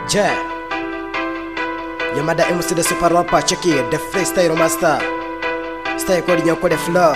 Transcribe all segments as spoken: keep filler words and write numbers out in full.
Yeah. Yamada M C the super rapper, check it, the freestyle master. Stay calling your code flow.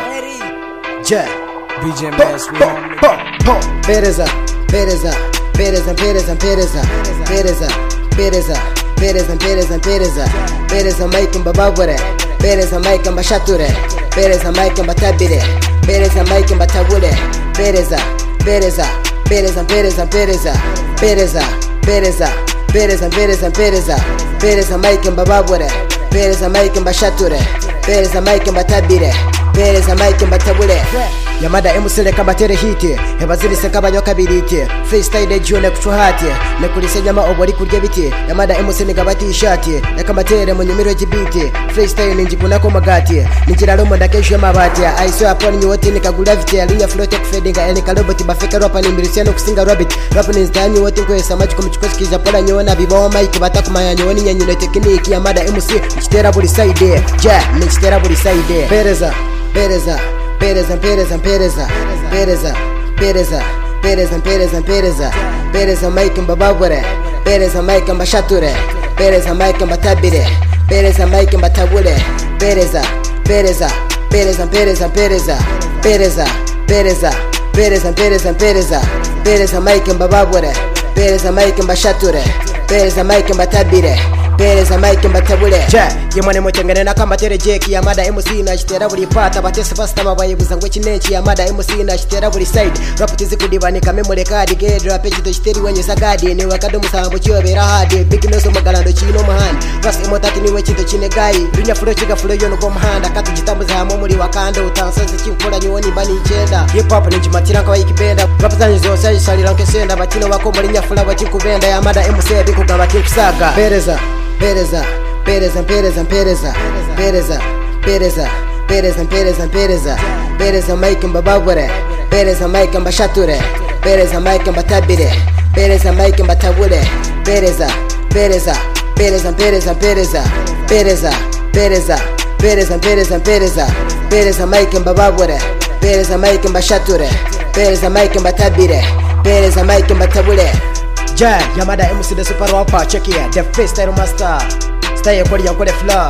Yeah. B J Mass, we on it. Pereza, Pereza, Pereza, Pereza, Pereza, Pereza, Pereza, Pereza, Pereza, Pereza, Pereza, Mike Mbababure, Pereza, Mike Mbashature, Pereza, Mike Mbatabire, Pereza, Mike Mbatabule, Pereza, Pereza, Pereza, Pereza, Pereza, Pereza, Pereza, Pereza, Pereza, Pereza, Pereza, Mike Mbababure, Pereza, Mike Mbashature, Pereza, Mike Mbatabire, Pereza, Mike Mbatabule. Yamada M C leka batere hiti hebazili seka banyoka biriti freestyle jone kuchuhati nekulise nyama obori kurya biti Yamada M C nigabati ishati leka matere mu nyimiro jibiti freestyle ninjikuna ko magati nikiraro mo ndakeshe mabati aiso aponi nyote nikagula viti alinya flote kufedinga ele kaloboti bafeka rapa ni mirisiano kusinga rabbit rapa ni ndanyi wote ko samaji kumchikoskiza pola nyona bibawa mike batakumanya nyoni nyanyune tekniki Yamada M C kitera buri side ja nikitera buri side Pereza Pereza Pereza, Pereza, Pereza, Pereza, Pereza, Pereza, Pereza, Pereza, Pereza, Mike Mbababure, Pereza, Mike Mbashature, Pereza, Mike Mbatabire, Pereza, Mike Mbatabule, Pereza, Pereza, Pereza, Pereza, Pereza, Pereza, Pereza, Pereza, Pereza, Pereza, Pereza, Mike Mbababure, Pereza, Mike Mbashature, Pereza, Mike Mbatabire, Pereza, Mike Mbatabule. Ja, yemane motengane na kamba tere jeki Yamada M C na chitera buri pata batese pasta mabaye buzangwe kinenchi Yamada M C na chitera buri side rap tizi kudibanika memory card ge rap to chiteri wenye sagadi ni wakado musambo cyobera hadi big noso magalando chino mahandi bas emotati ni wechito chine gai rinya furo chiga furo yono ko mahanda katu jitambuza hamo muri wakanda utansanze chinkora nyoni bani chenda hip hop ni jimatira kwa ikibenda rap zanyi zose salira nkesenda batino wako muri nyafula bachikubenda Yamada M C bikugaba kinkusaga Pereza Pereza, Pereza, Pereza, Pereza, Pereza, Pereza, Pereza, Pereza, Pereza, Pereza, Mike Mbababure, Pereza, Mike Mbashature, Pereza, Mike Mbatabire, Pereza, Mike Mbatabule, Pereza, Pereza, Pereza, Pereza, Pereza, Pereza, Pereza, Pereza, Pereza, Pereza, Pereza, Mike Mbababure, Pereza, Mike Mbashature, Pereza, Mike Mbatabire, Pereza, Mike Mbatabule. Ja, Yamada M C the super rapper, check it, the freestyle master. Stay your body, your body flow.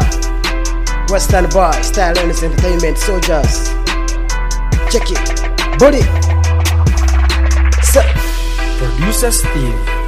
Western boy, style and entertainment soldiers. Check it, body. So, Producer Steve.